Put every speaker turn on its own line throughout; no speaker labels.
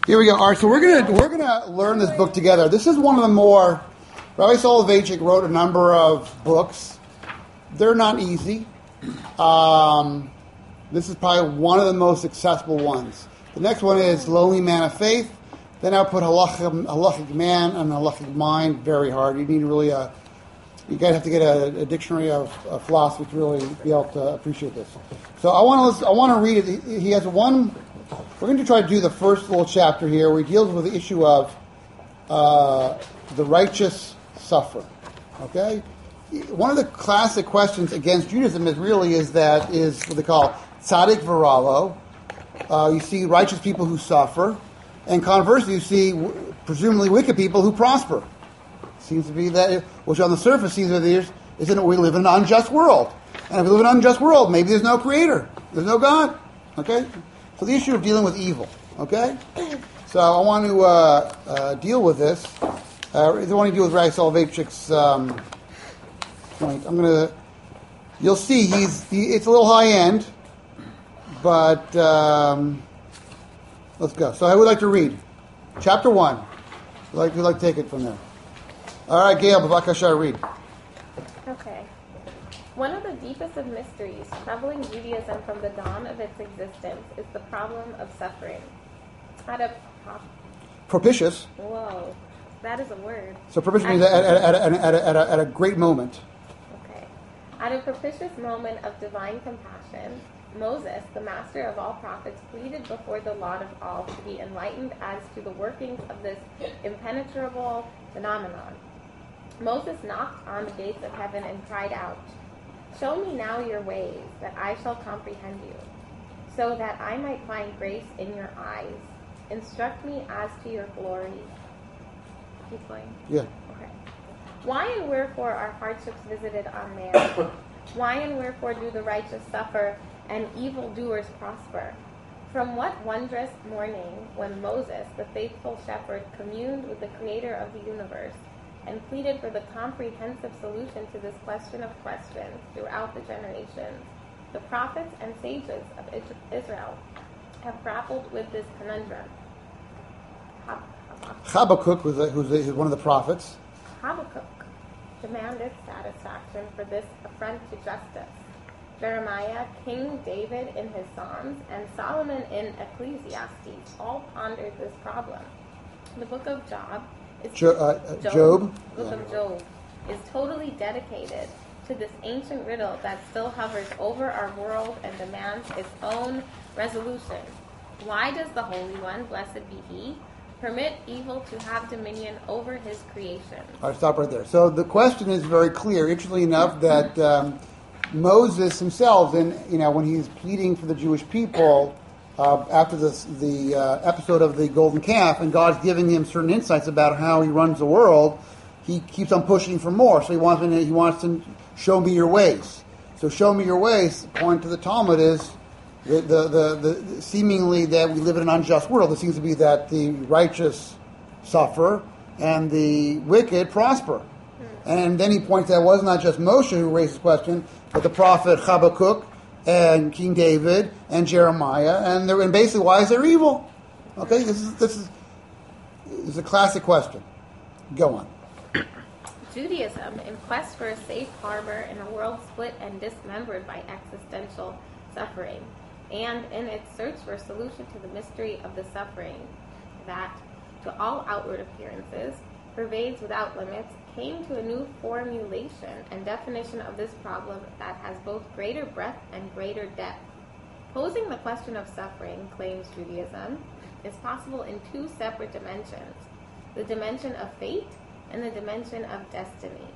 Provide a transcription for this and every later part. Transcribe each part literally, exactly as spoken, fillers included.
Here we go. All right, so we're gonna we're gonna learn this book together. This is one of the more. Rabbi Soloveitchik wrote a number of books. They're not easy. Um, this is probably one of the most accessible ones. The next one is Lonely Man of Faith. Then I'll put halachic, halachic Man and halachic Mind. Very hard. You need really a. You gotta have to get a, a dictionary of, of philosophy to really be able to appreciate this. So I want to I want to read it. He, he has one. We're going to try to do the first little chapter here, where he deals with the issue of uh, the righteous suffer. Okay, one of the classic questions against Judaism is really is that is what they call tzaddik v'ralo. Uh, you see righteous people who suffer, and conversely, you see w- presumably wicked people who prosper. Seems to be that, which on the surface seems to be, isn't it? We live in an unjust world, and if we live in an unjust world, maybe there's no creator, there's no God. Okay, so the issue of dealing with evil. Okay, so I want to uh, uh, deal with this. Uh, I want to deal with Rabbi Soloveitchik's um, point. I'm going to. You'll see he's. He, it's a little high end, but um, let's go. So I would like to read chapter one. I'd like to like to take it from there. All right, Gail, B'vakasha, read.
Okay. One of the deepest of mysteries troubling Judaism from the dawn of its existence is the problem of suffering. At a
propitious.
Whoa, that is a word.
So propitious means at, at, at, at, at, at, a, at a great moment.
Okay. At a propitious moment of divine compassion, Moses, the master of all prophets, pleaded before the Lord of all to be enlightened as to the workings of this impenetrable phenomenon. Moses knocked on the gates of heaven and cried out, "Show me now your ways, that I shall comprehend you, so that I might find grace in your eyes. Instruct me as to your glory." Keep going.
Yeah.
Okay. Why and wherefore are hardships visited on man? Why and wherefore do the righteous suffer and evildoers prosper? From what wondrous morning when Moses, the faithful shepherd, communed with the creator of the universe and pleaded for the comprehensive solution to this question of questions throughout the generations, the prophets and sages of Israel have grappled with this conundrum.
Habakkuk, who's, a, who's, a, who's one of the prophets.
Habakkuk demanded satisfaction for this affront to justice. Jeremiah, King David in his Psalms, and Solomon in Ecclesiastes all pondered this problem. The book of Job is
Jo- uh,
Job,
Job.
The book
Yeah.
of Job is totally dedicated to this ancient riddle that still hovers over our world and demands its own resolution. Why does the Holy One, blessed be He, permit evil to have dominion over His creation?
All right, stop right there. So the question is very clear. Interestingly enough, that um, Moses himself, in you know, when he's pleading for the Jewish people uh, after this, the uh, episode of the golden calf, and God's giving him certain insights about how He runs the world, he keeps on pushing for more. So he wants to, he wants to show me your ways. So show me your ways, according to the Talmud, is the the, the, the seemingly that we live in an unjust world. It seems to be that the righteous suffer and the wicked prosper. And then he points out it was not just Moshe who raised this question, but the prophet Habakkuk and King David and Jeremiah, and they're, and basically, why is there evil? Okay, this is this is, this is a classic question. Go on.
Judaism, in quest for a safe harbor in a world split and dismembered by existential suffering, and in its search for a solution to the mystery of the suffering that, to all outward appearances, pervades without limits, came to a new formulation and definition of this problem that has both greater breadth and greater depth. Posing the question of suffering, claims Judaism, is possible in two separate dimensions: the dimension of fate and the dimension of destiny.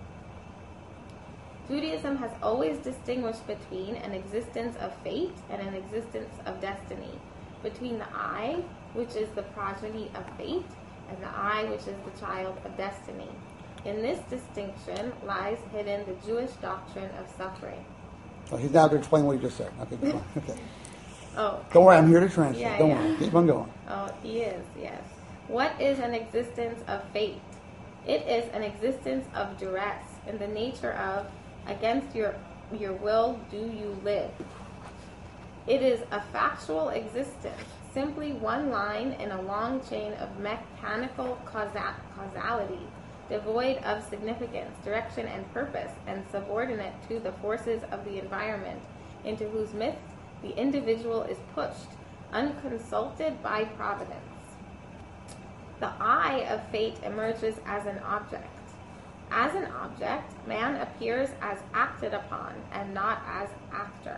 Judaism has always distinguished between an existence of fate and an existence of destiny, between the I, which is the progeny of fate, and the I, which is the child of destiny. In this distinction lies hidden the Jewish doctrine of suffering.
Oh, he's now going to explain what he just said. Okay, come on. Okay.
Oh.
Don't worry, I'm here to translate.
Yeah,
Don't
yeah.
worry. Keep on going.
Oh, he is, yes. What is an existence of fate? It is an existence of duress in the nature of, against your your will do you live. It is a factual existence simply one line in a long chain of mechanical causa- causality, devoid of significance, direction, and purpose, and subordinate to the forces of the environment into whose midst the individual is pushed, unconsulted by providence. The eye of fate emerges as an object. As an object, man appears as acted upon and not as actor.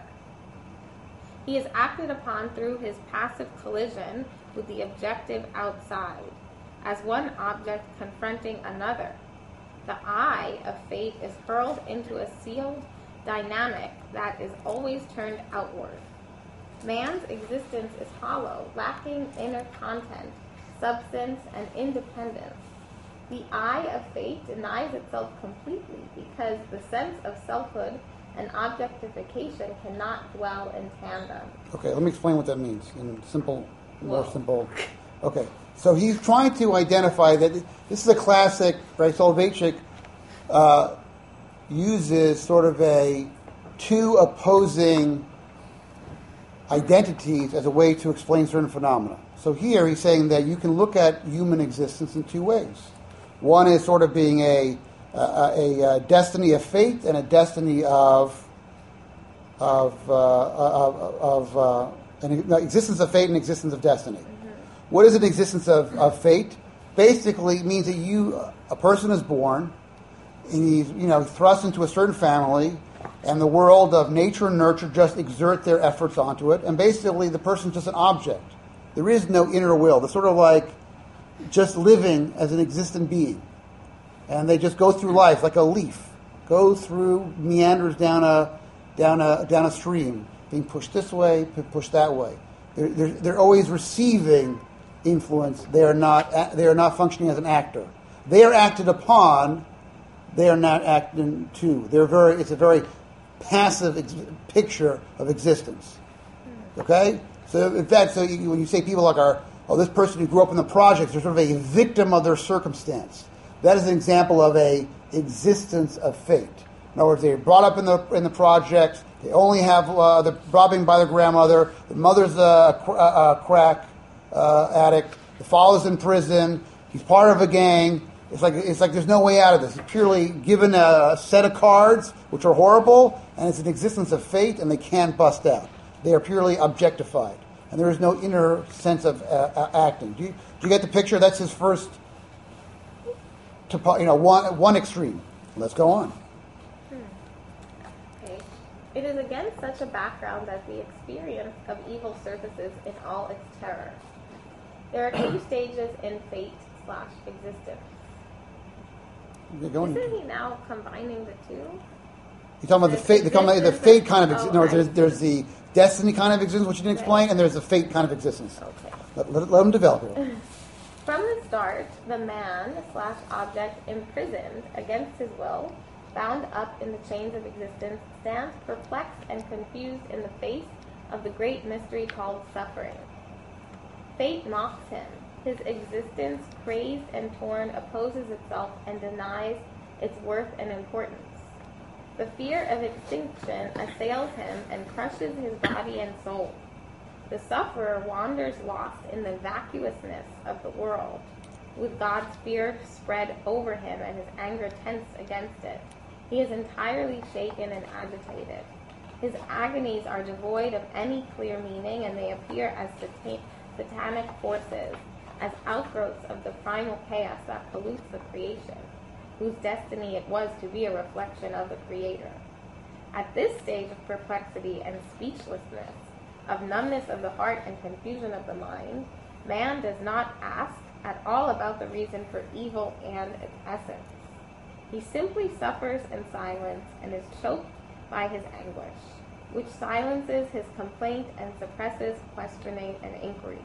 He is acted upon through his passive collision with the objective outside, as one object confronting another. The eye of fate is hurled into a sealed dynamic that is always turned outward. Man's existence is hollow, lacking inner content, substance, and independence. The eye of fate denies itself completely because the sense of selfhood and objectification cannot dwell in tandem.
Okay, let me explain what that means in simple, more
Whoa.
simple. Okay, so he's trying to identify that this is a classic, right? Soloveitchik uh, uses sort of a two opposing identities as a way to explain certain phenomena. So here he's saying that you can look at human existence in two ways. One is sort of being a a, a, a destiny of fate and a destiny of of uh, of, of uh, an existence of fate and existence of destiny. Mm-hmm. What is an existence of, of fate? Basically, it means that you, a person is born, and he's you know thrust into a certain family, and the world of nature and nurture just exert their efforts onto it, and basically the person's just an object. There is no inner will. They're sort of like just living as an existent being. And they just go through life like a leaf, go through meanders down a down a down a stream, being pushed this way, pushed that way. They're, they're, they're always receiving influence. They are not they are not functioning as an actor. They are acted upon. They are not acting to. They're very. It's a very passive ex- picture of existence. Okay. So in fact, so you, when you say people like are, oh, this person who grew up in the projects, they're sort of a victim of their circumstance. That is an example of a existence of fate. In other words, they're brought up in the in the projects. They only have uh, they're robbing by their grandmother. The mother's a, a, a crack uh, addict. The father's in prison. He's part of a gang. It's like it's like there's no way out of this. It's purely given a set of cards, which are horrible, and it's an existence of fate, and they can't bust out. They are purely objectified, and there is no inner sense of uh, acting. Do you, do you get the picture? That's his first. To, you know, one one extreme. Let's go on.
Hmm. Okay. It is against such a background that the experience of evil surfaces in all its terror. There are two stages in fate slash existence.
Going,
Isn't he now combining the two?
You're talking about the fate, the, the fate kind of existence. No, there's, there's the destiny kind of existence, which you didn't explain, right. And there's the fate kind of existence.
Okay.
Let, let, let them develop it.
From the start, the man slash object imprisoned against his will, bound up in the chains of existence, stands perplexed and confused in the face of the great mystery called suffering. Fate mocks him. His existence, crazed and torn, opposes itself and denies its worth and importance. The fear of extinction assails him and crushes his body and soul. The sufferer wanders lost in the vacuousness of the world, with God's fear spread over him and his anger tense against it. He is entirely shaken and agitated. His agonies are devoid of any clear meaning, and they appear as satan- satanic forces, as outgrowths of the primal chaos that pollutes the creation, whose destiny it was to be a reflection of the Creator. At this stage of perplexity and speechlessness, of numbness of the heart and confusion of the mind, man does not ask at all about the reason for evil and its essence. He simply suffers in silence and is choked by his anguish, which silences his complaint and suppresses questioning and inquiry.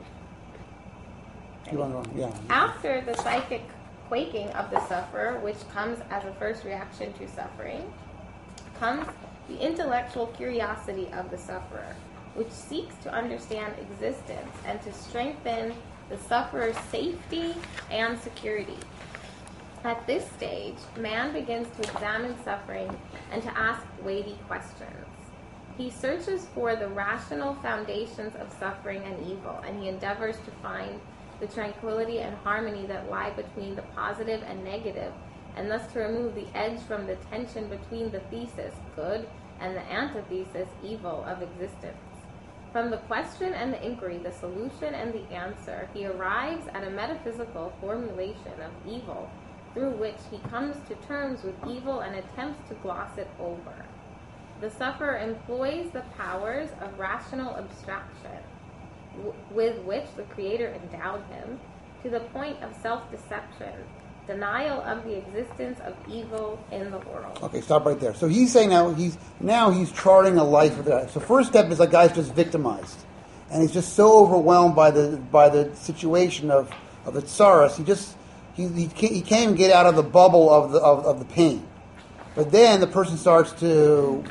Okay. Yeah.
After the psychic quaking of the sufferer, which comes as a first reaction to suffering, comes the intellectual curiosity of the sufferer, which seeks to understand existence and to strengthen the sufferer's safety and security. At this stage, man begins to examine suffering and to ask weighty questions. He searches for the rational foundations of suffering and evil, and he endeavors to find the tranquility and harmony that lie between the positive and negative, and thus to remove the edge from the tension between the thesis, good, and the antithesis, evil, of existence. From the question and the inquiry, the solution and the answer, he arrives at a metaphysical formulation of evil through which he comes to terms with evil and attempts to gloss it over. The sufferer employs the powers of rational abstraction w- with which the Creator endowed him to the point of self-deception, denial of the existence of evil in the world.
Okay, stop right there. So he's saying now he's now he's charting a life of that. So first step is like guy's just victimized, and he's just so overwhelmed by the by the situation of of the tsaris. He just he he can't, he can't even get out of the bubble of the of, of the pain. But then the person starts to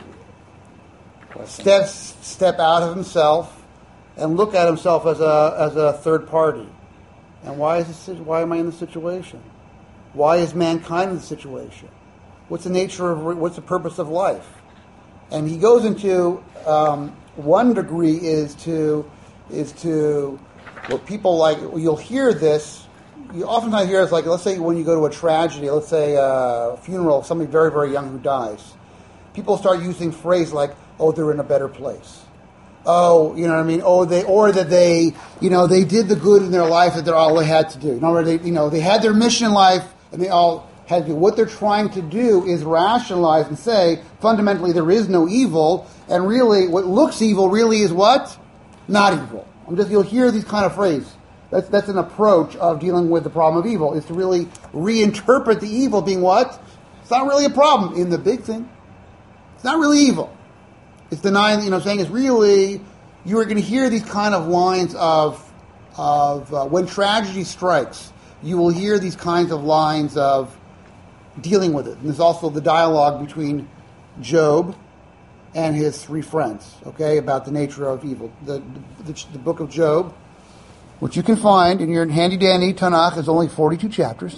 step step out of himself and look at himself as a as a third party. And why is this, why am I in this situation? Why is mankind in this situation? What's the nature of what's the purpose of life? And he goes into um, one degree is to is to what people like. You'll hear this. You oftentimes hear it's like, let's say when you go to a tragedy, let's say a funeral of somebody very very young who dies. People start using phrases like, "Oh, they're in a better place." Oh, you know what I mean? Oh, they or that they, you know, they did the good in their life that they're all they had to do. You know, they, you know, they had their mission in life and they all had to do. What they're trying to do is rationalize and say, fundamentally, there is no evil, and really, what looks evil really is what? Not evil. I'm just you'll hear these kind of phrases. That's that's an approach of dealing with the problem of evil, is to really reinterpret the evil being what? It's not really a problem in the big thing. It's not really evil. It's denying, you know, saying it's really, you are going to hear these kind of lines of, of uh, when tragedy strikes, you will hear these kinds of lines of dealing with it. And there's also the dialogue between Job and his three friends, okay, about the nature of evil. The, the, the book of Job, which you can find in your handy-dandy Tanakh, is only forty-two chapters.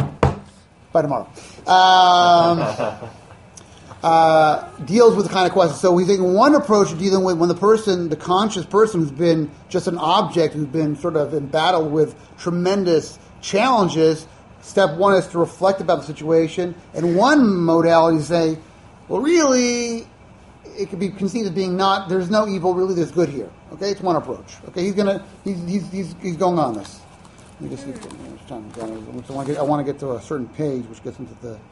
By tomorrow. Um... Uh, deals with the kind of question. So we think one approach of dealing with when the person, the conscious person who's been just an object, who's been sort of in battle with tremendous challenges, step one is to reflect about the situation. And one modality is say, well, really, it could be conceived as being not, there's no evil, really there's good here. Okay, it's one approach. Okay, he's gonna, he's he's he's, he's going on this. Let me just see how much time I want to get. I want to get to a certain page, which gets into the.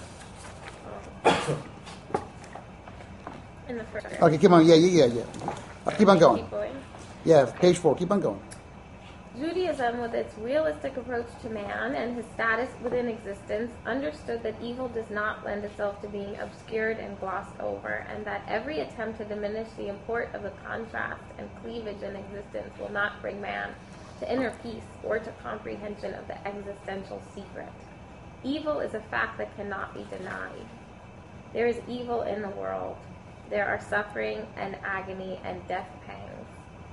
In the first.
Okay, keep on. Yeah, yeah, yeah, yeah. Uh, keep on going.
Keep going.
Yeah, page four. Keep on going.
Judaism, with its realistic approach to man and his status within existence, understood that evil does not lend itself to being obscured and glossed over, and that every attempt to diminish the import of the contrast and cleavage in existence will not bring man to inner peace or to comprehension of the existential secret. Evil is a fact that cannot be denied. There is evil in the world. There are suffering and agony and death pangs.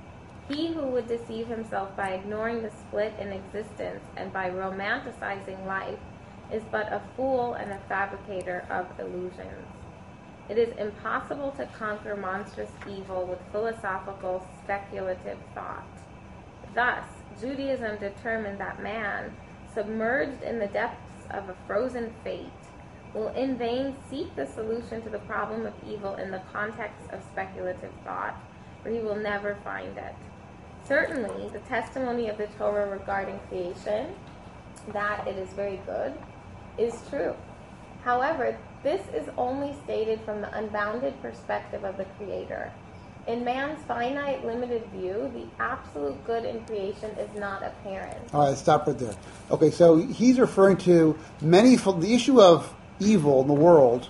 He who would deceive himself by ignoring the split in existence and by romanticizing life is but a fool and a fabricator of illusions. It is impossible to conquer monstrous evil with philosophical, speculative thought. Thus, Judaism determined that man, submerged in the depths of a frozen fate, will in vain seek the solution to the problem of evil in the context of speculative thought, for he will never find it. Certainly, the testimony of the Torah regarding creation, that it is very good, is true. However, this is only stated from the unbounded perspective of the Creator. In man's finite, limited view, the absolute good in creation is not apparent.
All right, stop right there. Okay, so he's referring to many, the issue of evil in the world,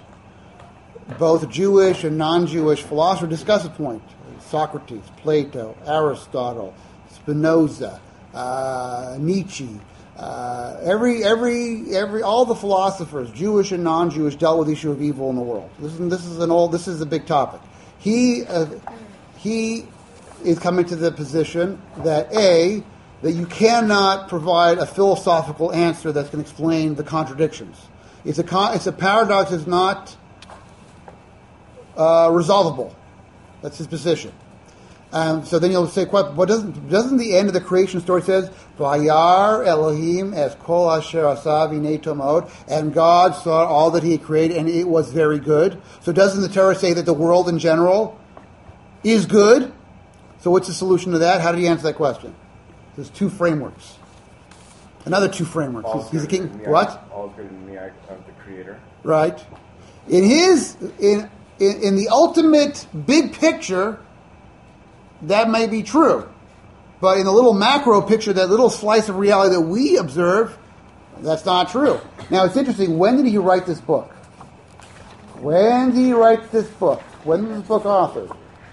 both Jewish and non-Jewish philosophers discuss the point. Socrates, Plato, Aristotle, Spinoza, uh, Nietzsche, uh, every, every, every, all the philosophers, Jewish and non-Jewish, dealt with the issue of evil in the world. This is, this is an old, this is a big topic. He, uh, he is coming to the position that A, that you cannot provide a philosophical answer that's going to explain the contradictions. It's a con- it's a paradox that's not uh, resolvable. That's his position. Um, so then you'll say, what doesn't doesn't the end of the creation story says, Vayar Elohim es kol asher asa v'nei tomod, and God saw all that He had created, and it was very good. So doesn't the Torah say that the world in general is good? So what's the solution to that? How did he answer that question? There's two frameworks. Another two frameworks.
All's
He's, he's a king.
good in the
What?
eye- All's good in the eye of the Creator.
Right. In his in in, in the ultimate big picture, that may be true. But in the little macro picture, that little slice of reality that we observe, that's not true. Now, it's interesting. When did he write this book? When did he write this book? When was this book authored?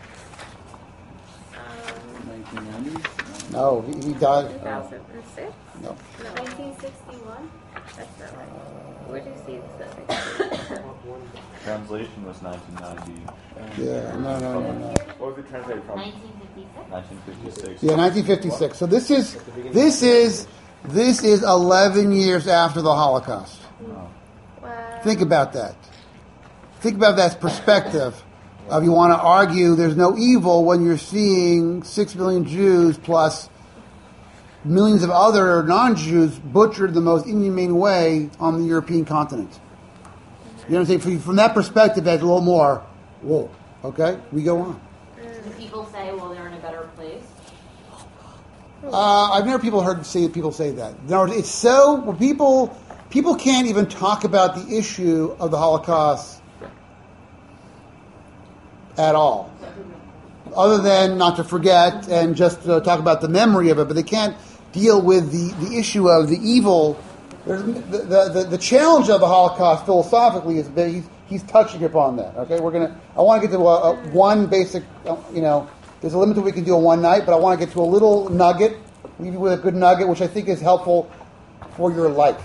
nineteen nineties?
No, he, he died.
two thousand six?
No.
No.
nineteen sixty-one?
That's not right. Where do you see the
Translation was nineteen ninety.
Yeah, no, no, no, no.
What was it translated from?
nineteen fifty-six?
nineteen fifty-six.
Yeah, nineteen fifty-six. So this is this is this is eleven years after the Holocaust.
Wow.
Think about that. Think about that perspective of you want to argue there's no evil when you're seeing six million Jews plus millions of other non-Jews butchered the most inhumane way on the European continent. You know what I'm saying? From that perspective, that's a little more, whoa, okay? We go on.
Do people say, well, they're in a better place?
Uh, I've never people heard say people say that. No, it's so well, people people can't even talk about the issue of the Holocaust at all, other than not to forget and just uh, talk about the memory of it. But they can't deal with the, the issue of the evil. There's, the, the, the the challenge of the Holocaust philosophically is that he's he's touching upon that. Okay, we're gonna. I want to get to a, a one basic. Uh, you know, there's a limit to what we can do in one night, but I want to get to a little nugget. Leave you with a good nugget, which I think is helpful for your life.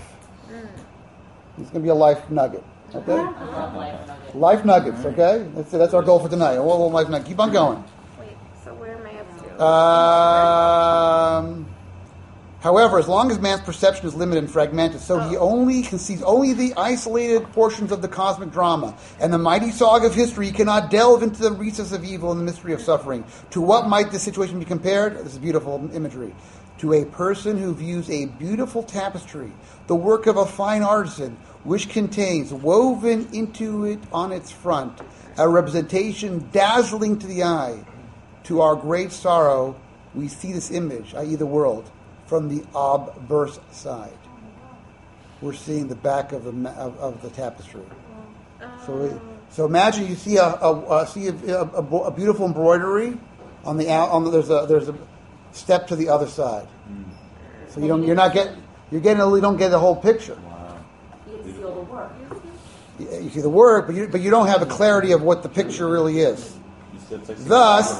It's going to be a life nugget. Okay,
I love life nuggets.
life nuggets. Okay, that's that's our goal for tonight. A little life nugget. Keep on going.
Wait, so where am I up to?
Um, however, as long as man's perception is limited and fragmented, so he only conceives only the isolated portions of the cosmic drama and the mighty saga of history. He cannot delve into the recesses of evil and the mystery of suffering. To what might this situation be compared? This is beautiful imagery. To a person who views a beautiful tapestry, the work of a fine artisan, which contains, woven into it on its front, a representation dazzling to the eye. To our great sorrow, we see this image, that is the world, from the obverse side. We're seeing the back of the of, of the tapestry. So, we, so imagine you see a, a, a see a, a, a beautiful embroidery on the out on the, there's a there's a step to the other side. So you don't you're not getting you're getting a, you don't get the whole picture.
You get to see all the work.
You, you see the work, but you but you don't have a clarity of what the picture really is. Thus,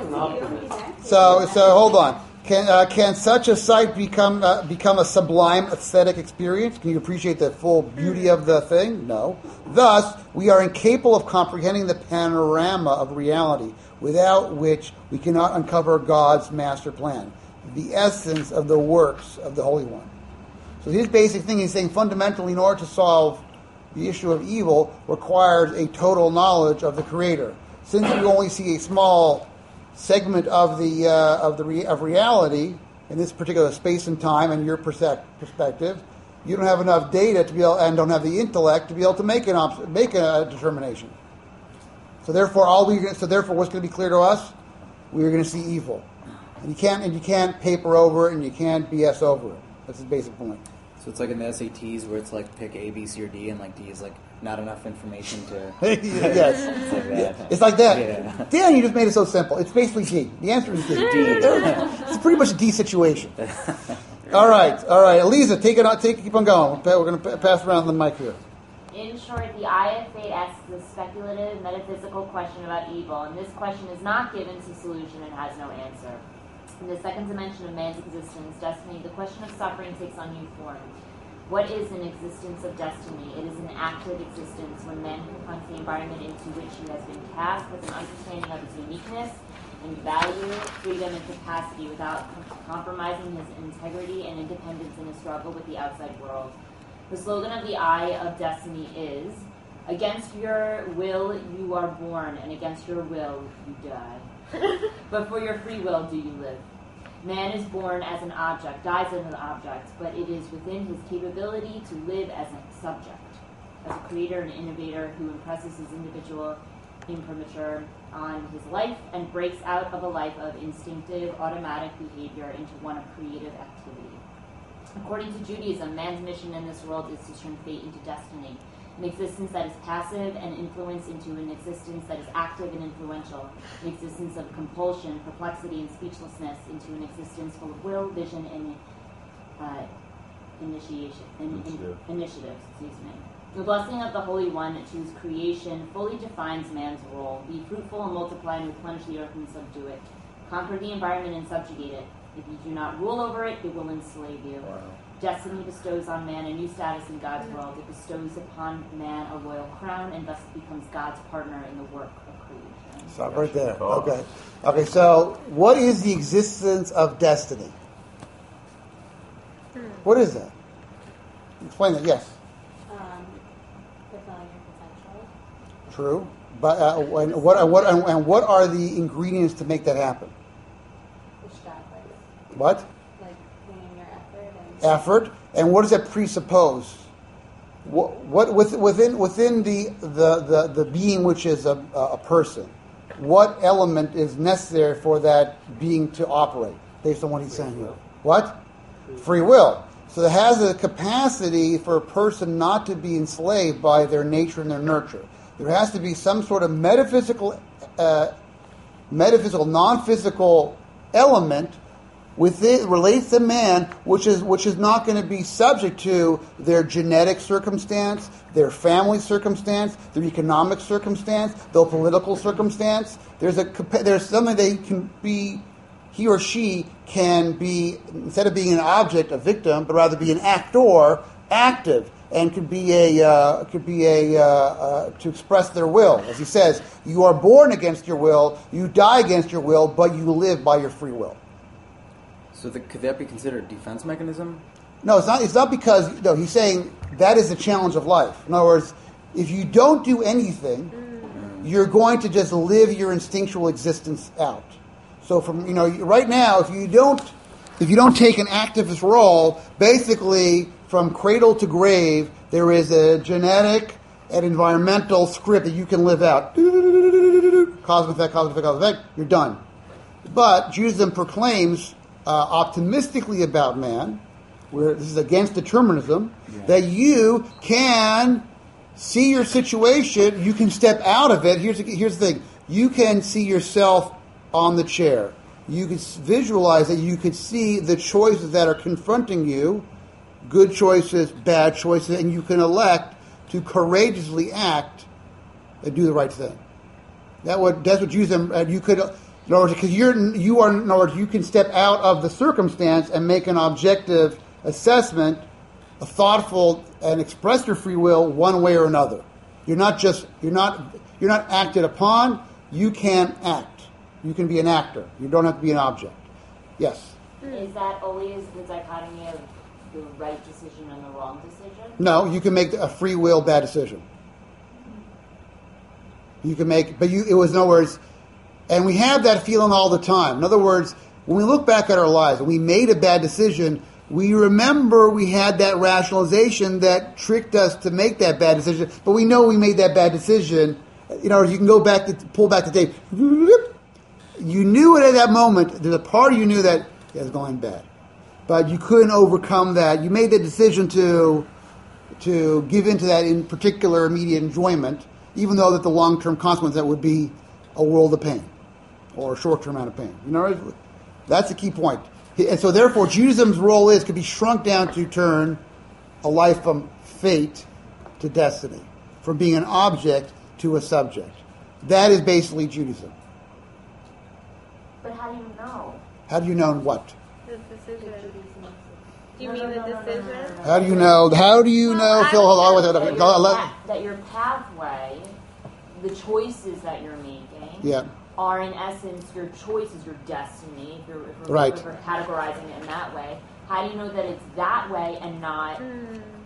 so so hold on. Can uh, can such a sight become uh, become a sublime aesthetic experience? Can you appreciate the full beauty of the thing? No. Thus, we are incapable of comprehending the panorama of reality, without which we cannot uncover God's master plan, the essence of the works of the Holy One. So his basic thing is saying fundamentally, in order to solve the issue of evil, requires a total knowledge of the Creator. Since we only see a small segment of the uh, of the re- of reality in this particular space and time and your perse- perspective, you don't have enough data to be able, and don't have the intellect to be able to make an op- make a determination. So therefore, all we so therefore, what's going to be clear to us? We are going to see evil, and you can't and you can't paper over it, and you can't B S over it. That's his basic point.
So it's like in the S A Ts where it's like pick A, B, C, or D, and like D is like not enough information to.
Yes,
It's like that.
it's like that.
Yeah.
Dan, you just made it so simple. It's basically D. The answer is D.
D.
It's pretty much a D situation. All right, all right, Eliza, take it on. Take keep on going. We're going to pass around the mic here.
In short, the Eye of Fate asks a speculative, metaphysical question about evil, and this question is not given to solution and has no answer. In the second dimension of man's existence, destiny, the question of suffering takes on new form. What is an existence of destiny? It is an active existence when man confronts the environment into which he has been cast with an understanding of his uniqueness and value, freedom, and capacity without compromising his integrity and independence in a struggle with the outside world. The slogan of the Eye of Destiny is, Against your will you are born, and against your will you die. But for your free will do you live. Man is born as an object, dies as an object, but it is within his capability to live as a subject, as a creator and innovator who impresses his individual imprimatur on his life and breaks out of a life of instinctive, automatic behavior into one of creative activity. According to Judaism, man's mission in this world is to turn fate into destiny, an existence that is passive and influence into an existence that is active and influential, an existence of compulsion, perplexity, and speechlessness into an existence full of will, vision, and uh, initiation, in, in, initiative. Excuse me. The blessing of the Holy One to his creation fully defines man's role. Be fruitful and multiply and replenish the earth and subdue it. Conquer the environment and subjugate it. If you do not rule over it, it will enslave you. Wow. Destiny bestows on man a new status in God's world. It bestows upon man a royal crown and thus becomes God's partner in the work of creation.
Stop right there. Okay. Okay, so what is the existence of destiny? What is that? Explain that, yes.
Um, fulfilling your potential.
True. But uh, and what and what and, and what are the ingredients to make that happen?
Which God likes.
What?
Like putting your effort and
Effort. And what does that presuppose? What, what with, within within the, the, the, the being which is a, a person? What element is necessary for that being to operate? Based on what he's saying here. What? Free will. So it has a capacity for a person not to be enslaved by their nature and their nurture. There has to be some sort of metaphysical, uh, metaphysical, non-physical element within relates to man, which is which is not going to be subject to their genetic circumstance, their family circumstance, their economic circumstance, their political circumstance. There's a there's something they can be. He or she can be, instead of being an object, a victim, but rather be an actor, active, and could be a uh, could be a uh, uh, to express their will. As he says, you are born against your will, you die against your will, but you live by your free will.
So the, could that be considered a defense mechanism?
No, it's not. It's not because no. He's saying that is the challenge of life. In other words, if you don't do anything, you're going to just live your instinctual existence out. So from you know right now, if you don't if you don't take an activist role, basically from cradle to grave, there is a genetic and environmental script that you can live out. Cause and effect, cause and effect, cause and effect. You're done. But Judaism proclaims uh, optimistically about man, where this is against determinism, yeah. that you can see your situation, you can step out of it. Here's the, here's the thing: you can see yourself on the chair. You can visualize that. You can see the choices that are confronting you, good choices, bad choices, and you can elect to courageously act and do the right thing. That would that's what Judaism. And you could, in other words, because you're you are in other words, you can step out of the circumstance and make an objective assessment, a thoughtful, and express your free will one way or another. You're not just you're not you're not acted upon. You can act. You can be an actor. You don't have to be an object. Yes?
Is that always the dichotomy of the right decision and the wrong decision?
No, you can make a free will bad decision. You can make, but you, it was in other words, and we have that feeling all the time. In other words, when we look back at our lives and we made a bad decision, we remember we had that rationalization that tricked us to make that bad decision, but we know we made that bad decision. You know, you can go back to pull back the tape. You knew it at that moment. There's a part of you knew that it was going bad, but you couldn't overcome that. You made the decision to to give into that in particular immediate enjoyment, even though that the long-term consequence that would be a world of pain or a short-term amount of pain. You know, that's the key point. And so, therefore, Judaism's role is could be shrunk down to turn a life from fate to destiny, from being an object to a subject. That is basically Judaism.
But how do you know?
How do you know what?
The decision. Do you mean the decision?
How do you know? How do you know,
Well,
Phil? Hold on,
that,
wait,
your
hold on.
pa- that your pathway, the choices that you're making,
Yeah.
are in essence your choices, your destiny. If you're, if we're,
Right.
if we're categorizing it in that way, how do you know that it's that way and not
Mm.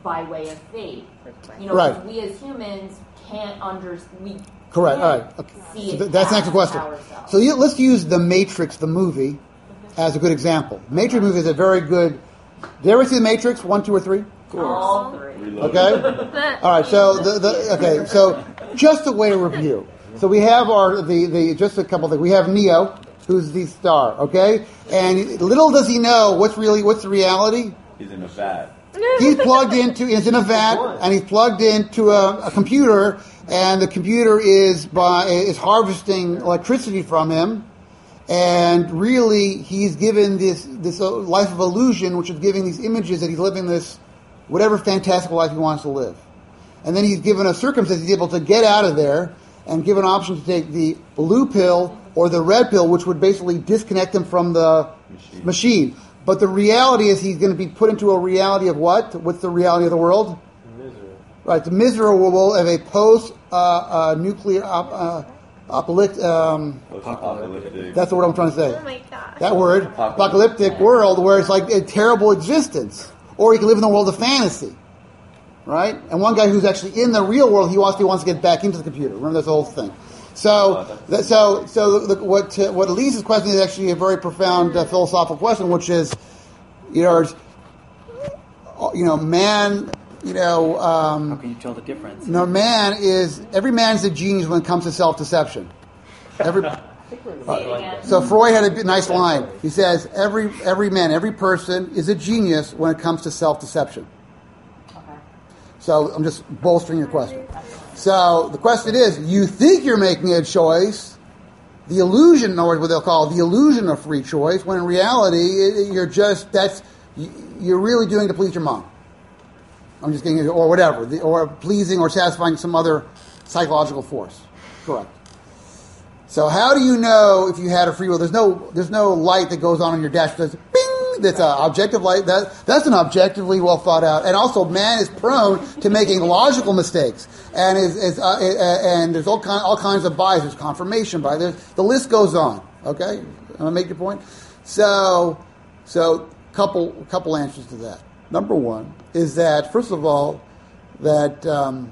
by way of faith. You know,
Right.
we as humans can't under we
Correct. All
can't
right. Okay.
see
So
it
th- that's the next
past
question.
ourselves.
So you, let's use The Matrix, the movie, as a good example. Matrix movie is a very good. Did you ever see The Matrix? One, two, or three?
All three.
Reloaded.
Okay. All right. So the, the okay. So just a way to review. So we have our the, the just a couple things. We have Neo, who's the star. Okay. And little does he know what's really what's the reality.
He's in a vat.
He's plugged into, he's in a vat, and he's plugged into a, a computer, and the computer is by is harvesting electricity from him, and really he's given this this uh, life of illusion, which is giving these images that he's living this whatever fantastical life he wants to live, and then he's given a circumstance he's able to get out of there, and given an option to take the blue pill or the red pill, which would basically disconnect him from the
Machine.
machine. But the reality is he's going to be put into a reality of what? What's the reality of the world?
Misery.
Right, the miserable of a post-nuclear uh, uh, uh, apocalyptic, um,
Post-apocalyptic.
that's the word I'm trying to say.
Oh my god.
That word, apocalyptic world, where it's like a terrible existence. Or he can live in the world of fantasy. Right? And one guy who's actually in the real world, he wants, he wants to get back into the computer. Remember, that's the whole thing. So, that, so, so the, what uh, what Elise's question is actually a very profound uh, philosophical question, which is, you know, you know, man, you know, um,
How can you tell the difference?
no, man is every man's a genius when it comes to self-deception. Every,
Say it again.
so Freud had a bit- nice line. He says every every man, every person is a genius when it comes to self-deception.
Okay.
So I'm just bolstering your question. So the question is, you think you're making a choice, the illusion, or what they'll call the illusion of free choice, when in reality it- you're just, that's, you're really doing to please your mom. I'm just getting, or whatever, the, or pleasing or satisfying some other psychological force. Correct. So how do you know if you had a free will? There's no, there's no light that goes on in your dash that says, bing, that's an objective light. That, that's an objectively well thought out. And also, man is prone to making logical mistakes. And is, is uh, uh, and there's all, kind, all kinds of bias. There's confirmation bias. There's, the list goes on. Okay? I'm going to make your point. So, so couple, couple answers to that. Number one is that, first of all, that um,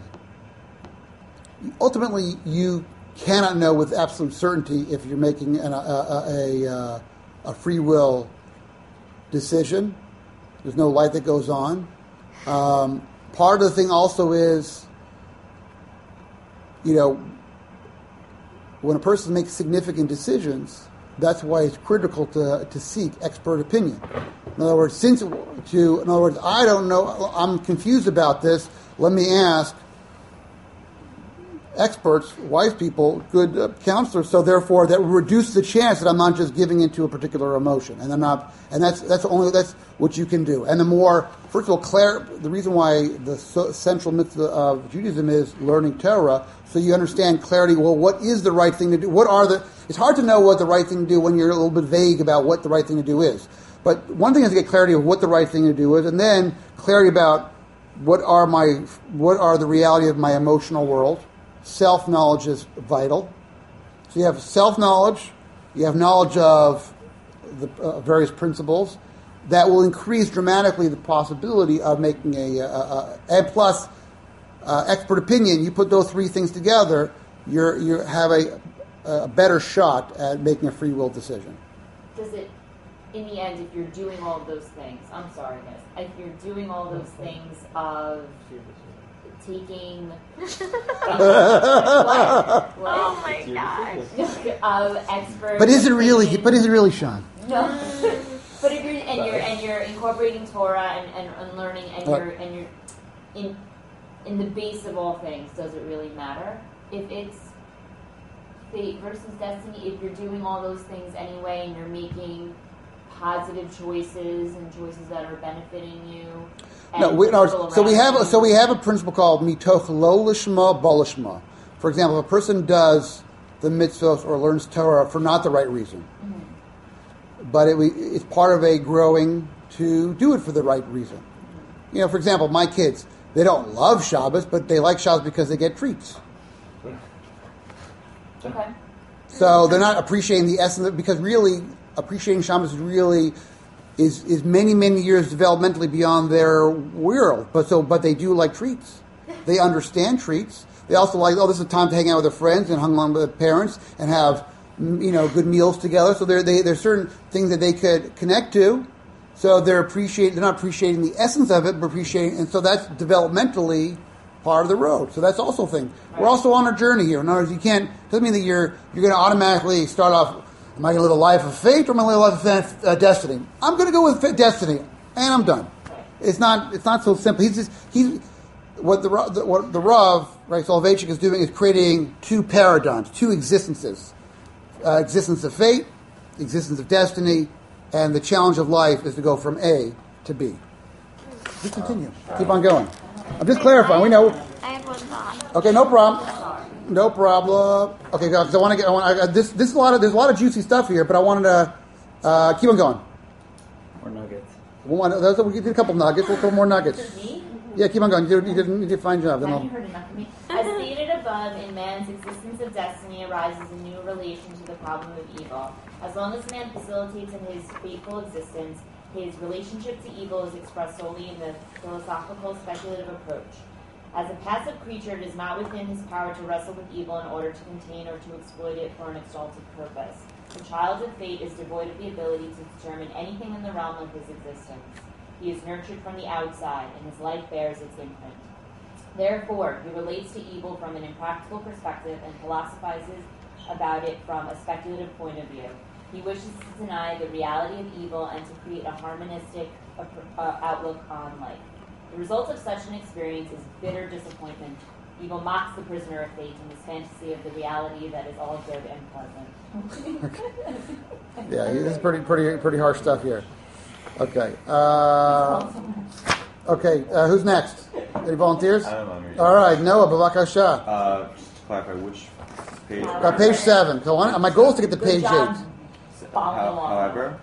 ultimately you cannot know with absolute certainty if you're making an, a, a, a, a free will decision. There's no light that goes on. Um, part of the thing also is, you know, when a person makes significant decisions, that's why it's critical to to seek expert opinion. In other words, since to in other words, I don't know, I'm confused about this. Let me ask experts, wise people, good uh, counselors. So therefore, that will reduce the chance that I'm not just giving into a particular emotion, and I'm not. And that's that's only that's what you can do. And the more, first of all, clar- the reason why the so, central mitzvah of Judaism is learning Torah, so you understand clarity. Well, what is the right thing to do? What are the? It's hard to know what the right thing to do when you're a little bit vague about what the right thing to do is. But one thing is to get clarity of what the right thing to do is, and then clarity about what are my what are the reality of my emotional world. Self-knowledge is vital. So you have self-knowledge, you have knowledge of the uh, various principles that will increase dramatically the possibility of making a, a, a and plus uh, expert opinion. You put those three things together, you're you have a, a better shot at making a free will decision.
Does it, in the end, if you're doing all of those things, I'm sorry guys, if you're doing all those things of taking what? What?
Oh my gosh.
of expert
But is it really?
opinion.
But is it really, Sean?
No. But if you're and you're and you're incorporating Torah and, and, and learning and
Right.
you're and you're in in the base of all things, does it really matter? If it's fate versus destiny, if you're doing all those things anyway and you're making positive choices and choices that are benefiting you. And
No, we, no,
people
so we
around
have
you,
so we have a principle called mitoch lo lishma bolishma. For example, if a person does the mitzvot or learns Torah for not the right reason,
Mm-hmm.
but it, it's part of a growing to do it for the right reason. You know, for example, my kids, they don't love Shabbos, but they like Shabbos because they get treats.
Okay.
So they're not appreciating the essence of it, because really appreciating Shabbos is really is is many many years developmentally beyond their world. But so but they do like treats. They understand treats. They also like, oh, this is a time to hang out with their friends and hang along with their parents and have, you know, good meals together. So there they there's certain things that they could connect to. So they're appreciating. They're not appreciating the essence of it, but appreciating. And so that's developmentally part of the road. So that's also a thing. We're also on a journey here. In other words, you can't doesn't mean that you're you're going to automatically start off. Am I going to live a life of fate or am I going to live a life of uh, destiny? I'm going to go with fa- destiny, and I'm done. It's not. It's not so simple. He's just he's what the the- what the Rav, right, Soloveitchik is doing is creating two paradigms, two existences: uh, existence of fate, existence of destiny, and the challenge of life is to go from A to B. Just continue. Keep on going. I'm just clarifying. We know.
I have one thought.
Okay, no problem. No problem. Okay, because I want to get. I want I, this. This is a lot of. There's a lot of juicy stuff here, but I wanted to uh, keep on going.
Or nuggets.
We want. Those, we did a couple nuggets. We'll put more nuggets.
Me?
Yeah, keep on going. You did, you did, you did a fine job. Then
Have
I'll-
you heard enough of me? As stated above, in man's existence of destiny arises a new relation to the problem of evil. As long as man facilitates in his fateful existence, his relationship to evil is expressed solely in the philosophical speculative approach. As a passive creature, it is not within his power to wrestle with evil in order to contain or to exploit it for an exalted purpose. The child of fate is devoid of the ability to determine anything in the realm of his existence. He is nurtured from the outside, and his life bears its imprint. Therefore, he relates to evil from an impractical perspective and philosophizes about it from a speculative point of view. He wishes to deny the reality of evil and to create a harmonistic uh, outlook on life. The result of such an experience is bitter disappointment. Evil mocks the prisoner of fate in his fantasy of the reality that is all good and pleasant.
Yeah, this is pretty, pretty, pretty harsh stuff here. Okay. Uh, okay. Uh, who's next? Any volunteers?
I don't know. I'm
All right, Noah Bavakasha.
Uh, just to clarify, which page?
Uh, page seven. So on, my goal is to get to
Good
page
job.
eight.
Follow
How-
along.
however,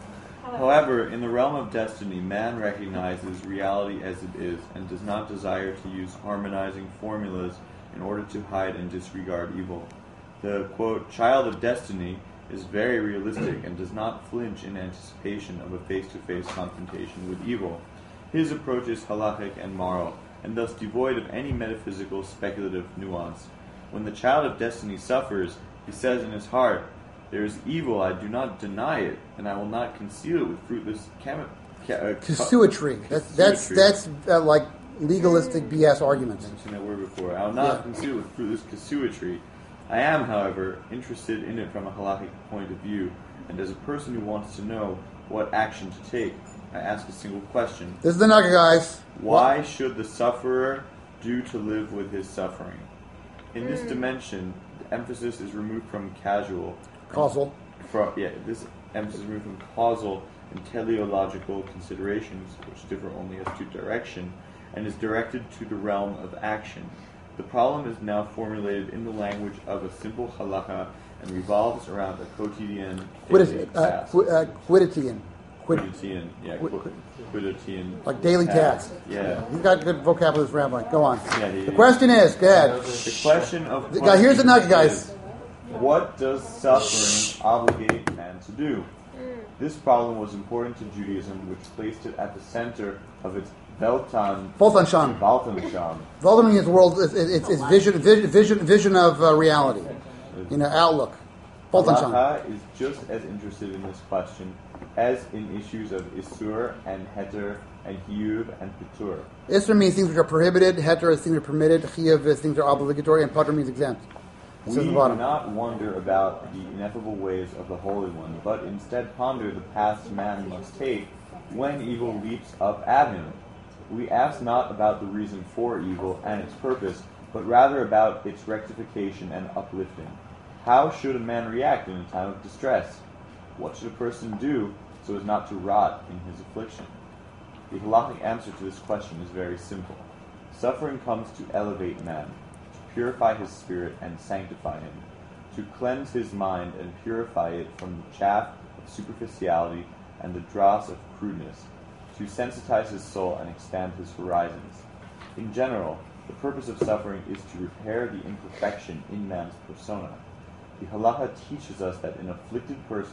however, in the realm of destiny, man recognizes reality as it is and does not desire to use harmonizing formulas in order to hide and disregard evil. The, quote, child of destiny is very realistic and does not flinch in anticipation of a face-to-face confrontation with evil. His approach is halachic and moral, and thus devoid of any metaphysical speculative nuance. When the child of destiny suffers, he says in his heart, there is evil, I do not deny it, and I will not conceal it with fruitless chemi- ca- uh,
Casuistry. That's that's
Casuistry.
that's uh, like legalistic B S arguments.
I mentioned that word before. I will not
Yeah.
conceal it with fruitless casuistry. I am, however, interested in it from a halachic point of view, and as a person who wants to know what action to take, I ask a single question.
This is the nugget, guys.
Why should the sufferer do to live with his suffering? In this dimension, the emphasis is removed from casual.
Causal.
From, yeah, this emphasis is removed from causal and teleological considerations, which differ only as to direction, and is directed to the realm of action. The problem is now formulated in the language of a simple halacha and revolves around a quotidian
What is
daily
it? Uh,
task.
qu- uh, quotidian. Quid-
Quotidian, yeah,
Quid-
qu- quotidian.
Like daily task.
Yeah.
He's got good vocabulary, this rabbi. Go on.
Yeah, he-
The question is, go ahead.
The question of
The guy- here's the nugget, guys.
is, what does suffering obligate man to do? This problem was important to Judaism, which placed it at the center of its Veltan
Voltanshan.
Baltansham.
Voltanshan is world. It's, it's, it's vision, vision, vision, vision of uh, reality. You know, outlook. Voltanshan.
Halacha is just as interested in this question as in issues of Isur and Heter and Hiyuv and Pitur.
Isra means things which are prohibited. Heter is things that are permitted. Chiyuv is things that are obligatory, and Pater means exempt. It
We
says at the
do
bottom.
not wonder about the ineffable ways of the Holy One, but instead ponder the paths man must take when evil leaps up at him. We ask not about the reason for evil and its purpose, but rather about its rectification and uplifting. How should a man react in a time of distress? What should a person do so as not to rot in his affliction? The halachic answer to this question is very simple. Suffering comes to elevate man, to purify his spirit and sanctify him, to cleanse his mind and purify it from the chaff of superficiality and the dross of crudeness, to sensitize his soul and expand his horizons. In general, the purpose of suffering is to repair the imperfection in man's persona. The halacha teaches us that an afflicted person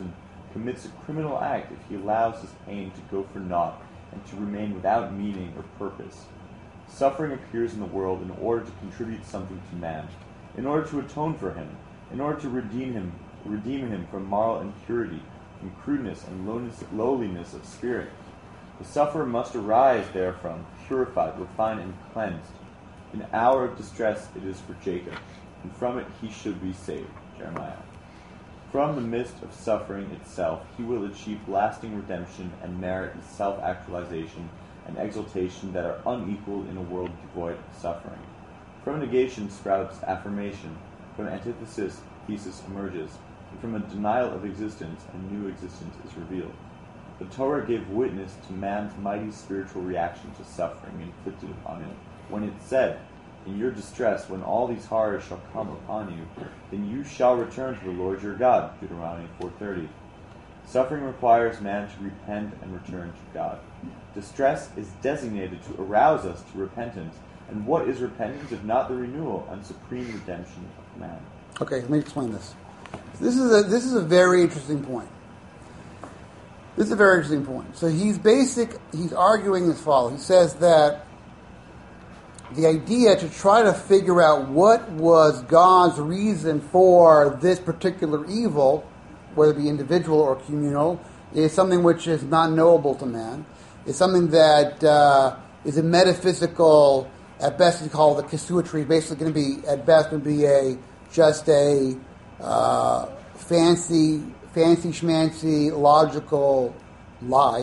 commits a criminal act if he allows his pain to go for naught and to remain without meaning or purpose. Suffering appears in the world in order to contribute something to man, in order to atone for him, in order to redeem him, redeem him from moral impurity, from crudeness and lowness, lowliness of spirit. The sufferer must arise therefrom, purified, refined, and cleansed. In hour of distress it is for Jacob, and from it he should be saved. Jeremiah. From the midst of suffering itself, he will achieve lasting redemption and merit the self-actualization and exaltation that are unequaled in a world devoid of suffering. From negation sprouts affirmation, from antithesis thesis emerges, and from a denial of existence a new existence is revealed. The Torah gave witness to man's mighty spiritual reaction to suffering inflicted upon him, when it said, "In your distress, when all these horrors shall come upon you, then you shall return to the Lord your God." Deuteronomy four thirty. Suffering requires man to repent and return to God. Distress is designated to arouse us to repentance. And what is repentance if not the renewal and supreme redemption of man?
Okay, let me explain this. This is a this is a very interesting point. This is a very interesting point. So he's basic. He's arguing as follows. He says that the idea to try to figure out what was God's reason for this particular evil, whether it be individual or communal, is something which is not knowable to man. It's something that uh, is a metaphysical, at best we call it the casuistry, basically going to be, at best, would be a just a uh, fancy, fancy schmancy, logical lie.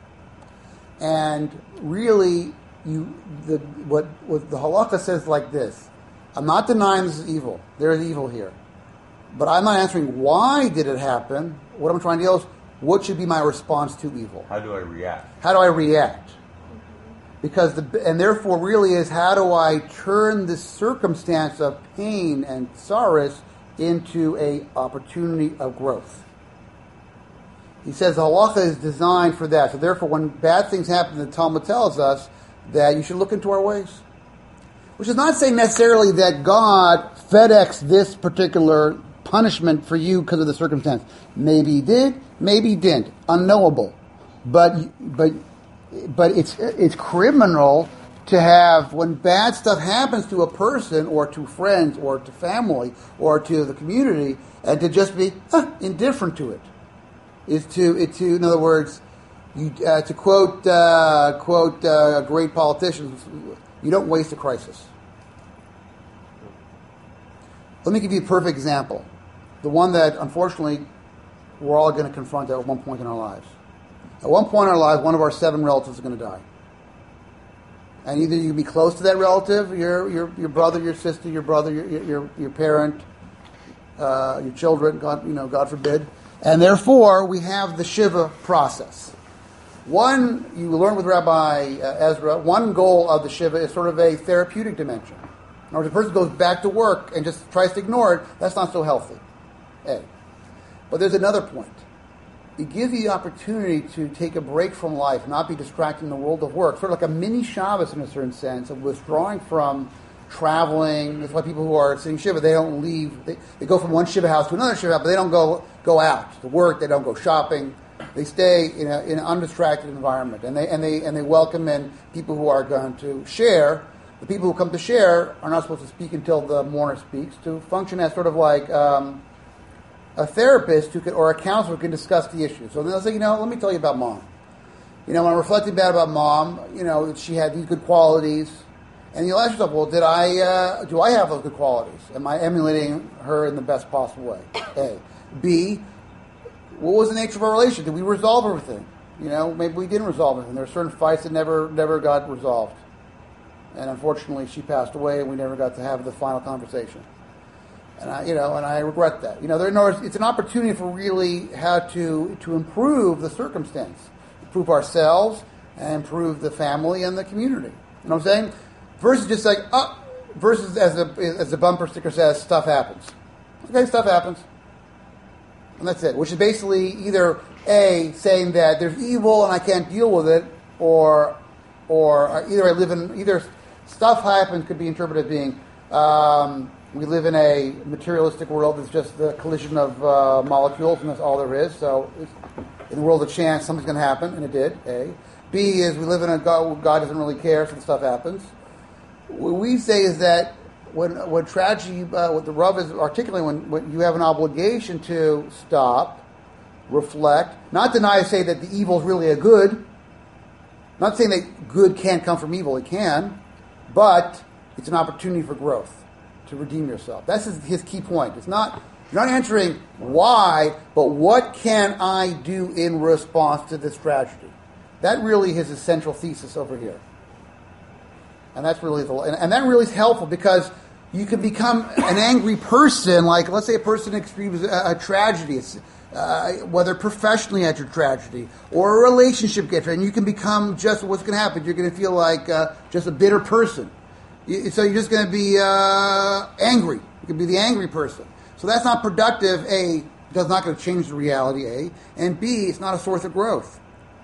And really, you the what, what the halakha says like this: I'm not denying this is evil. There is evil here. But I'm not answering why did it happen. What I'm trying to deal is what should be my response to evil.
How do I react?
How do I react? Because the and therefore really is how do I turn this circumstance of pain and sorrow into a opportunity of growth. He says the halacha is designed for that. So therefore when bad things happen, the Talmud tells us that you should look into our ways. Which is not saying necessarily that God FedEx this particular punishment for you because of the circumstance. Maybe he did, maybe he didn't. Unknowable. But but but it's it's criminal to have, when bad stuff happens to a person or to friends or to family or to the community, and to just be huh, indifferent to it. Is to it to in other words, you uh, to quote uh, quote uh, great politicians, you don't waste a crisis. Let me give you a perfect example. The one that, unfortunately, we're all going to confront at one point in our lives. At one point in our lives, one of our seven relatives is going to die. And either you can be close to that relative, your your your brother, your sister, your brother, your your your parent, uh, your children, God, you know, God forbid. And therefore, we have the Shiva process. One, you learn with Rabbi uh, Ezra, one goal of the Shiva is sort of a therapeutic dimension. Or if the person goes back to work and just tries to ignore it, that's not so healthy. A. But there's another point. It gives you the opportunity to take a break from life, not be distracted in the world of work. Sort of like a mini Shabbos in a certain sense of withdrawing from traveling. That's why people who are sitting Shiva, they don't leave. They, they go from one Shiva house to another Shiva house, but they don't go go out to work. They don't go shopping. They stay in, a, in an undistracted environment, and they and they and they welcome in people who are going to share. The people who come to share are not supposed to speak until the mourner speaks, to function as sort of like um, a therapist who can, or a counselor who can discuss the issue. So they'll say, you know, let me tell you about mom. You know, when I'm reflecting bad about mom, you know, she had these good qualities. And you'll ask yourself, well, did I, uh, do I have those good qualities? Am I emulating her in the best possible way? A. B, what was the nature of our relationship? Did we resolve everything? You know, maybe we didn't resolve everything. There are certain fights that never, never got resolved. And unfortunately, she passed away, and we never got to have the final conversation. And I, you know, and I regret that. You know, there, no, it's an opportunity for really how to to improve the circumstance, improve ourselves, and improve the family and the community. You know what I'm saying? Versus just like, oh, versus as the as the bumper sticker says, stuff happens. Okay, stuff happens, and that's it. Which is basically either A, saying that there's evil and I can't deal with it, or or either I live in either. Stuff happens could be interpreted as being, um, we live in a materialistic world that's just the collision of uh, molecules, and that's all there is. So it's, in the world of chance, something's going to happen, and it did, A. B is we live in a God where God doesn't really care, so stuff happens. What we say is that when when tragedy, uh, what the Rav is articulating, when, when you have an obligation to stop, reflect, not deny, say that the evil is really a good, not saying that good can't come from evil, it can, but it's an opportunity for growth, to redeem yourself. That's his, his key point. It's not, you're not answering why, but what can I do in response to this tragedy? That really is his central thesis over here. And that's really the, and, and that really is helpful because you can become an angry person, like let's say a person experiences a, a tragedy, it's, uh, whether professionally at your tragedy or a relationship gets, and you can become just what's going to happen. You're going to feel like uh, just a bitter person. You, so you're just going to be uh, angry. You can be the angry person. So that's not productive. A, does not going to change the reality. A, and B, it's not a source of growth.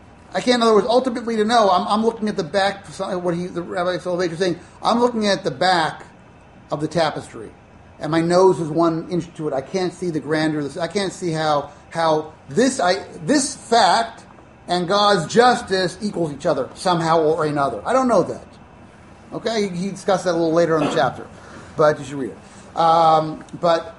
I can't, in other words, ultimately to know, I'm, I'm looking at the back, what he, the Rabbi Soloveitch is saying, I'm looking at the back of the tapestry, and my nose is one inch to it. I can't see the grandeur of this. I can't see how how this I this fact and God's justice equals each other somehow or another. I don't know that. Okay, he, he discussed that a little later in the chapter, but you should read it. Um, but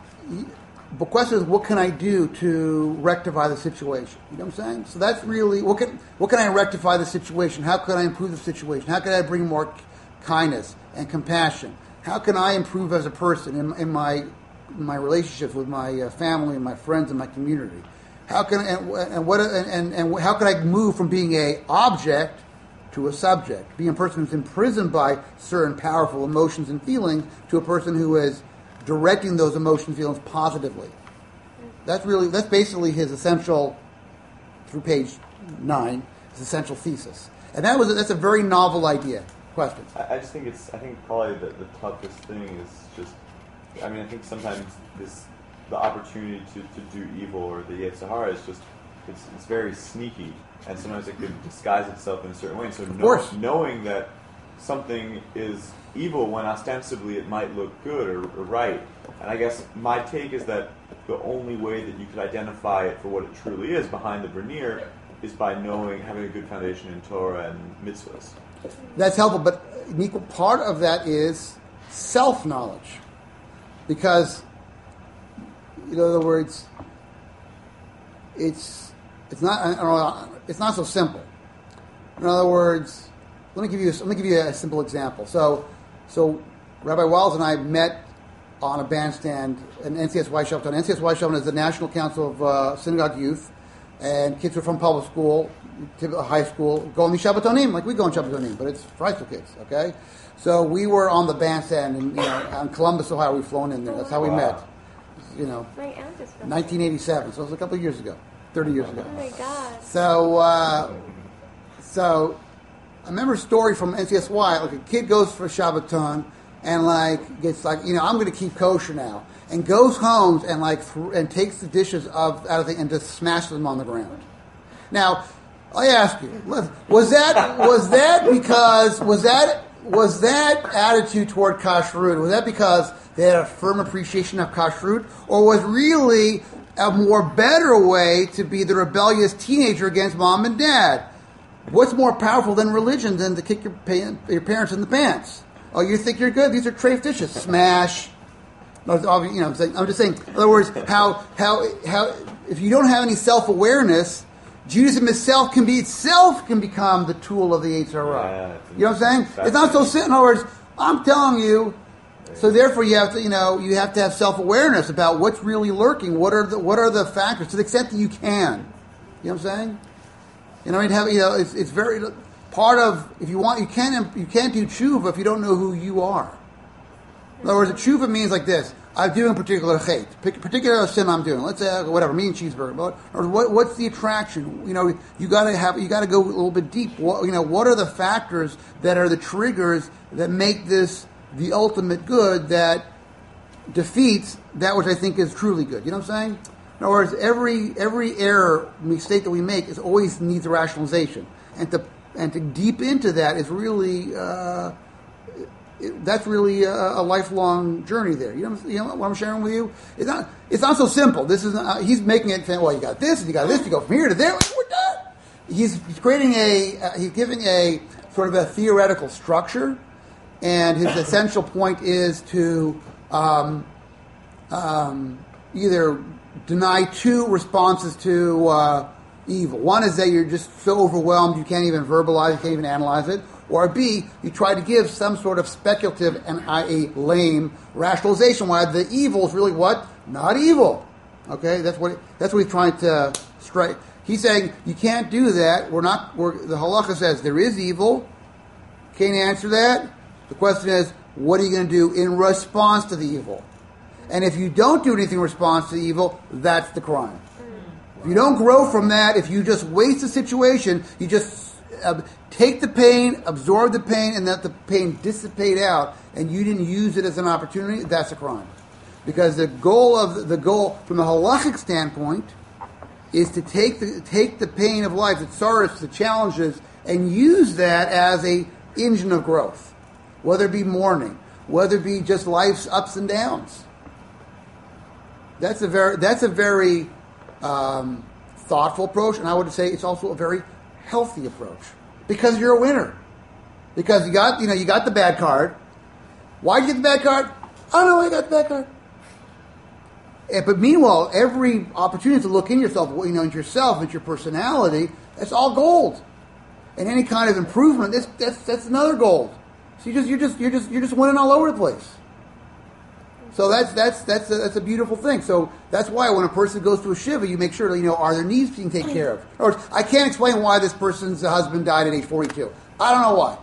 the question is, what can I do to rectify the situation? You know what I'm saying? So that's really, what can what can I rectify the situation? How can I improve the situation? How can I bring more kindness and compassion? How can I improve as a person in, in my in my relationships with my uh, family and my friends and my community? How can and, and what and, and, and how can I move from being a object to a subject, being a person who's imprisoned by certain powerful emotions and feelings, to a person who is directing those emotions and feelings positively? That's really, that's basically his essential, through page nine, his essential thesis. And that was, that's a very novel idea. Question.
I, I just think it's, I think probably the, the toughest thing is just, I mean, I think sometimes this, the opportunity to, to do evil or the Yetzer Hara is just, it's, it's very sneaky, and sometimes it could disguise itself in a certain way. And so know, knowing that something is evil when ostensibly it might look good or, or right, and I guess my take is that the only way that you could identify it for what it truly is behind the veneer is by knowing, having a good foundation in Torah and mitzvahs.
That's helpful, but an equal part of that is self-knowledge. Because, in other words, it's it's not I don't know, it's not so simple. In other words, let me give you a, let me give you a simple example. So, so Rabbi Wiles and I met on a bandstand in N C S Y Shabbaton. N C S Y Shabbaton is the National Council of uh, Synagogue Youth, and kids are from public school, high school, go on the Shabbatonim, like we go on Shabbatonim, but it's for high school kids, okay? So we were on the bandstand, and you know, on Columbus, Ohio, we've flown in there. That's how we
Wow.
met. You know,
My aunt is from
nineteen eighty-seven, so it was a couple of years ago, thirty years ago.
Oh my God.
So, uh, so I remember a story from N C S Y. Like a kid goes for Shabbaton and like gets like, you know, I'm going to keep kosher now, and goes home and like th- and takes the dishes of out of the and just smashes them on the ground. Now, I ask you, was that was that because was that was that attitude toward kashrut? Was that because they had a firm appreciation of kashrut, or was really a more better way to be the rebellious teenager against mom and dad? What's more powerful than religion than to kick your, pa- your parents in the pants? Oh, you think you're good? These are treif dishes. Smash. No, it's obvious, you know, I'm, saying, I'm just saying. In other words, how how how if you don't have any self-awareness, Judaism itself can be itself can become the tool of the Yetzer Hara.
Yeah,
you know what I'm saying? It's not so simple. In other words, I'm telling you. So therefore, you have to, you know, you have to have self-awareness about what's really lurking. What are the what are the factors to the extent that you can. You know what I'm saying? You know, you'd have, you know, it's it's very part of if you want you can't you can't do tshuva if you don't know who you are. In other words, a tshuva means like this: I'm doing a particular chait, particular sin I'm doing. Let's say whatever, me and cheeseburger. But or what what's the attraction? You know, you got to have you got to go a little bit deep. What, you know, what are the factors that are the triggers that make this the ultimate good that defeats that which I think is truly good? You know what I'm saying? In other words, every every error, mistake that we make is always needs a rationalization, and to and to deep into that is really uh, it, that's really a, a lifelong journey there. You know, you know what I'm sharing with you? It's not. It's not so simple. This is. Not, he's making it saying, well, you got this and you got this. You go from here to there. We're done. He's, he's creating a. Uh, he's giving a sort of a theoretical structure, and his essential point is to um, um, either deny two responses to uh, evil. One is that you're just so overwhelmed you can't even verbalize, you can't even analyze it. Or B, you try to give some sort of speculative and that is lame rationalization why the evil is really what? Not evil. Okay, that's what that's what he's trying to strike. He's saying you can't do that. We're not. We're, the halacha says there is evil. Can't answer that. The question is, what are you going to do in response to the evil? And if you don't do anything in response to the evil, that's the crime. If you don't grow from that, if you just waste the situation, you just uh, take the pain, absorb the pain, and let the pain dissipate out, and you didn't use it as an opportunity, that's a crime. Because the goal of the goal from the halachic standpoint is to take the take the pain of life, the sorrows, the challenges, and use that as a engine of growth. Whether it be mourning, whether it be just life's ups and downs. That's a very that's a very um, thoughtful approach, and I would say it's also a very healthy approach because you're a winner. Because you got you know you got the bad card. Why'd you get the bad card? I don't know why I got the bad card. Yeah, but meanwhile, every opportunity to look in yourself, you know, into yourself, into your personality, that's all gold. And any kind of improvement, that's that's, that's another gold. So you just you're just you're just you're just winning all over the place. So that's that's that's a, that's a beautiful thing. So that's why when a person goes to a shiva, you make sure that, you know, are their needs being taken care of. In other words, I can't explain why this person's husband died at age forty-two. I don't know why.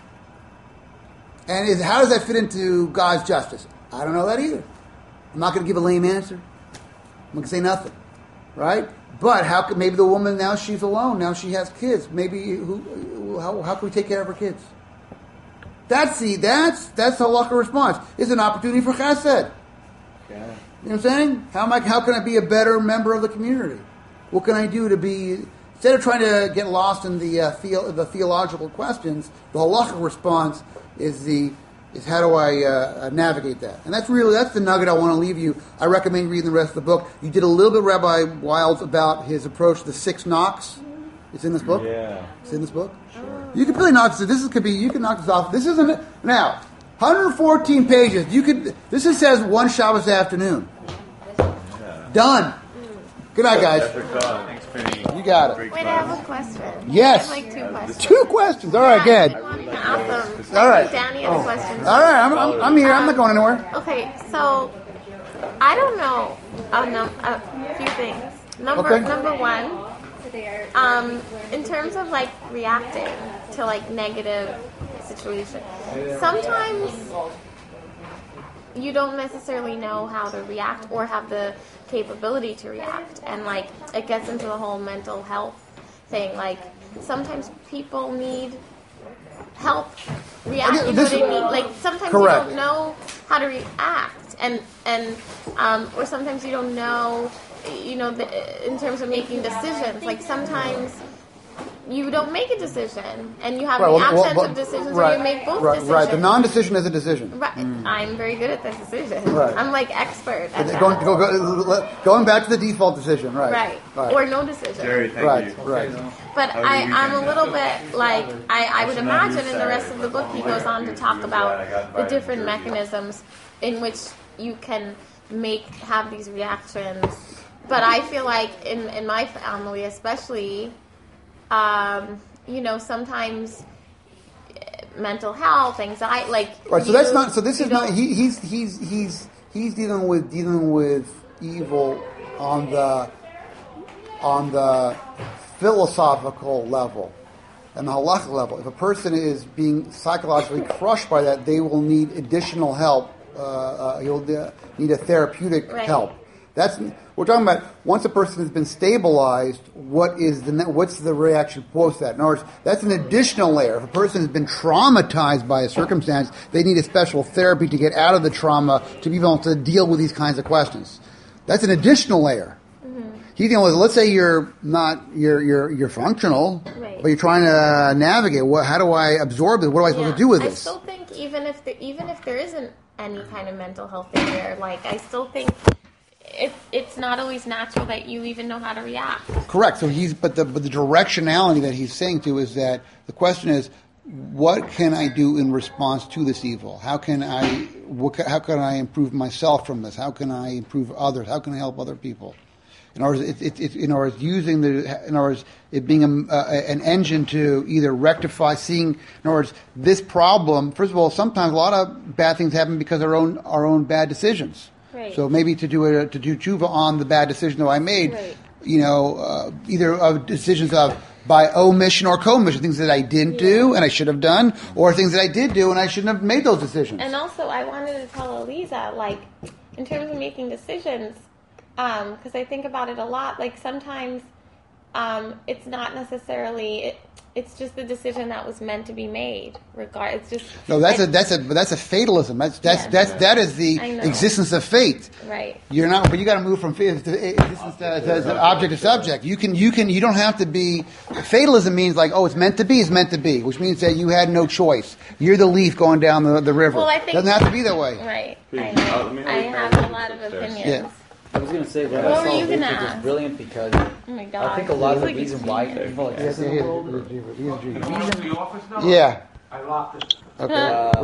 And is, how does that fit into God's justice? I don't know that either. I'm not going to give a lame answer. I'm going to say nothing, right? But how could maybe the woman now she's alone, now she has kids. Maybe who? How, how can we take care of her kids? That's the that's that's the halakha response. It's an opportunity for chesed.
Yeah.
You know what I'm saying? How am I? How can I be a better member of the community? What can I do to be, instead of trying to get lost in the uh, theo, the theological questions? The halakha response is the is how do I uh, navigate that? And that's really that's the nugget I want to leave you. I recommend reading the rest of the book. You did a little bit, Rabbi Wiles, about his approach to the six knocks. It's in this book.
Yeah.
It's in this book.
Sure.
You could really knock this. This is, could be. You can knock this off. This isn't now. one hundred fourteen pages. You could. This is, says one Shabbos afternoon.
Yeah.
Done. Good night, guys.
Thanks, Penny.
You got it.
Great
Wait, I
class.
have a question.
Yes.
I have like two questions.
Two questions. All right, good.
I wanted to ask them.
All right.
Danny has questions.
All right, I'm, I'm, I'm here. I'm not going anywhere.
Okay, so I don't know a, num- a few things. Number
Okay.
number one, um, in terms of like reacting to like negative situations, sometimes you don't necessarily know how to react or have the capability to react, and like it gets into the whole mental health thing. Like sometimes people need help reacting,
This-
but they need like sometimes
Correct.
you don't know how to react, and and um, or sometimes you don't know, you know, the, in terms of making decisions. Like sometimes you don't make a decision, and you have
Right,
the
well, well,
absence
well,
of decisions,
right,
or you make both
right,
decisions.
right. The non-decision is a decision.
Right. I'm very good at this decision.
Right.
I'm like expert at that.
Going, go, go, going back to the default decision, right?
Right.
Right.
Or no decision.
Jerry, thank
right.
you.
Right.
But
How was
I,
your
I'm a
weekend?
little bit like, I, I would imagine in the rest of the book he goes on to talk about the different mechanisms in which you can make, have these reactions. But I feel like in, in my family especially, um, you know, sometimes mental health, anxiety, like...
Right. So
you-
that's not. So this
you
is not.
don't-
He, he's he's he's he's dealing with dealing with evil on the on the philosophical level and the halachic level. If a person is being psychologically crushed by that, they will need additional help. Uh, uh, he'll de- need a therapeutic
Right.
help. That's we're talking about. Once a person has been stabilized, what is the ne- what's the reaction post that? In other words, that's an additional layer. If a person has been traumatized by a circumstance, they need a special therapy to get out of the trauma to be able to deal with these kinds of questions. That's an additional layer. He's dealing with, let's say you're not, you're you're you're functional,
Right.
but you're trying to navigate. What, how do I absorb this? What am I supposed
Yeah.
to do with
I
this?
still think even if the, even if there isn't any kind of mental health in there, like I still think it, it's not always natural that you even know how to react.
Correct. So he's, but the but the directionality that he's saying to is that the question is, what can I do in response to this evil? How can I what, ca- how can I improve myself from this? How can I improve others? How can I help other people? In other words, it, it, it, in other words, using the in other words, it being a, uh, an engine to either rectify, seeing. In other words, this problem. First of all, sometimes a lot of bad things happen because of our own our own bad decisions.
Right.
So maybe to do a, to do tshuva on the bad decision that I made.
Right.
You know, uh, either of decisions of by omission or commission, things that I didn't do and I should have done, or things that I did do and I shouldn't have made those decisions.
And also, I wanted to tell Eliza, like, in terms of making decisions, because I think about it a lot, like sometimes um, it's not necessarily, it, it's just the decision that was meant to be made. Regard, it's just
No, that's
I-
a that's a that's a fatalism. That's that's
Yeah.
that's that is the
I know.
existence of fate.
right.
You're not, but you got to move from fate to existence to, to, to object to subject. You can you can you don't have to be. Fatalism means like, oh, it's meant to be, it's meant to be, which means that you had no choice. You're the leaf going down the, the river.
Well, I think-
doesn't have to be that way.
Right.
Please,
I
uh,
know.
let me know
I
if
have
I-
a lot of
upstairs.
opinions.
Yeah.
I was going to say,
What
Rabbi
were you
Solvich
gonna
is
ask?
brilliant because
Oh my God.
I think a lot of the
He's like a
reason why
genius.
evil exists in the world
Yeah.
Can I go to the office now?
Yeah.
I locked it.
Okay.
Uh,